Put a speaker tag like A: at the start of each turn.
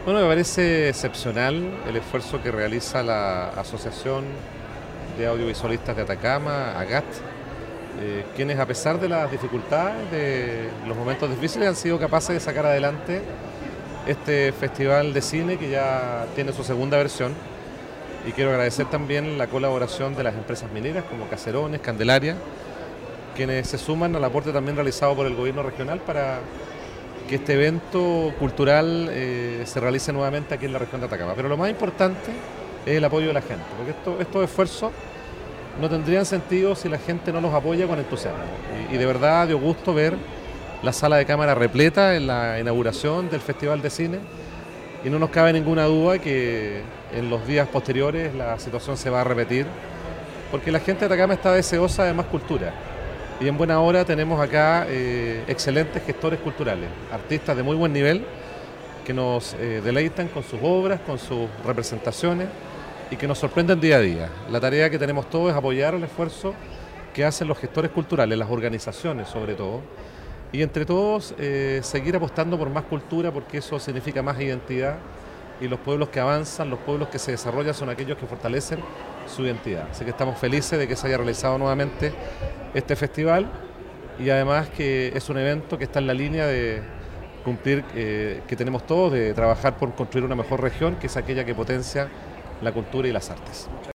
A: Bueno, me parece excepcional el esfuerzo que realiza la Asociación de Audiovisualistas de Atacama, AGAT, quienes a pesar de las dificultades, de los momentos difíciles, han sido capaces de sacar adelante este festival de cine que ya tiene su segunda versión. Y quiero agradecer también la colaboración de las empresas mineras como Caserones, Candelaria, quienes se suman al aporte también realizado por el gobierno regional para que este evento cultural se realice nuevamente aquí en la región de Atacama. Pero lo más importante es el apoyo de la gente, porque estos esfuerzos no tendrían sentido si la gente no los apoya con entusiasmo. Y de verdad dio gusto ver la sala de cámara repleta en la inauguración del Festival de Cine, y no nos cabe ninguna duda que en los días posteriores la situación se va a repetir, porque la gente de Atacama está deseosa de más cultura. Y en buena hora tenemos acá excelentes gestores culturales, artistas de muy buen nivel, que nos deleitan con sus obras, con sus representaciones y que nos sorprenden día a día. La tarea que tenemos todos es apoyar el esfuerzo que hacen los gestores culturales, las organizaciones sobre todo, y entre todos seguir apostando por más cultura, porque eso significa más identidad, y los pueblos que avanzan, los pueblos que se desarrollan son aquellos que fortalecen su identidad. Así que estamos felices de que se haya realizado nuevamente este festival, y además que es un evento que está en la línea de cumplir que tenemos todos, de trabajar por construir una mejor región, que es aquella que potencia la cultura y las artes.